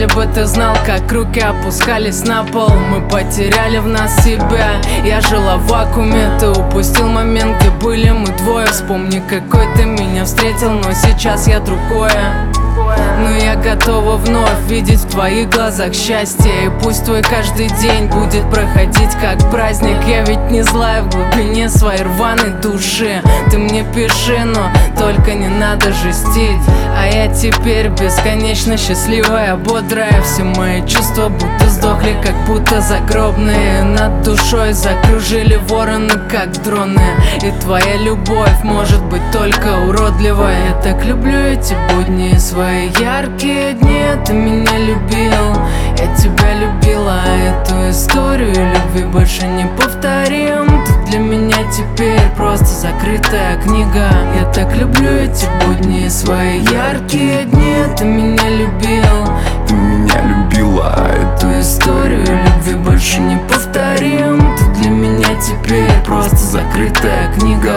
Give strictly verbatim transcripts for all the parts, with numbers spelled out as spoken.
Если бы ты знал, как руки опускались на пол, мы потеряли в нас себя. Я жила в вакууме, ты упустил момент, где были мы двое. Вспомни, какой ты меня встретил, но сейчас я другое. Но я готова вновь видеть в твоих глазах счастье. И пусть твой каждый день будет проходить как праздник. Я ведь не злая в глубине своей рваной души. Ты мне пиши, но только не надо жестить. А я теперь бесконечно счастливая, бодрая. Все мои чувства будто сдохли, как будто загробные. Над душой закружили вороны, как дроны. И твоя любовь может быть только уродливой. Я так люблю эти будни свои яркие дни. Ты меня любил, я тебя любила. Эту историю любви больше не повторим. Ты для меня теперь просто закрытая книга. Я так люблю эти будни свои яркие дни. Ты меня любил, ты меня любила. Эту историю любви больше не повторим. Ты для меня теперь просто закрытая книга.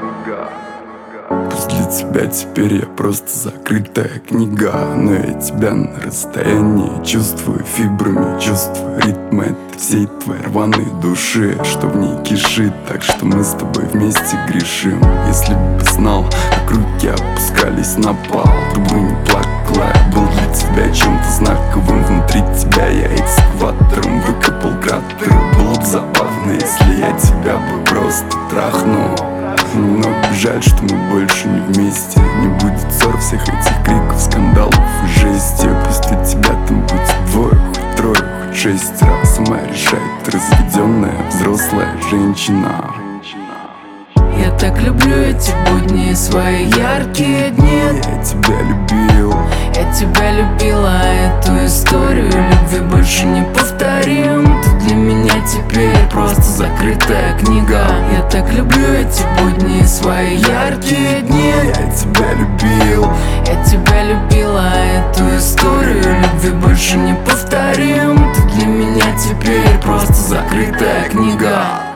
Пусть для тебя теперь я просто закрытая книга, но я тебя на расстоянии чувствую фибрами, чувствую ритм этой всей твоей рваной души, что в ней кишит, так что мы с тобой вместе грешим. Если бы знал, как руки опускались на пол, ты бы не плакала. Я был для тебя чем-то знаковым, внутри тебя я экскаватором выкопал кратер. Было бы забавно, если я тебя бы просто трахнул. Немного жаль, что мы больше не вместе. Не будет ссор, всех этих криков, скандалов и жести. Пусть у тебя там будет двое, хоть трое, хоть шестеро. Сама решает разведенная взрослая женщина. Я так люблю эти будни свои яркие дни. Я тебя любил, я тебя любила. Эту историю любви больше не повторим. Ты для меня теперь просто закрытая книга. Я так люблю эти будни свои яркие дни. я тебя любил, я тебя любила. Эту историю любви больше не повторим. Ты для меня теперь просто закрытая книга.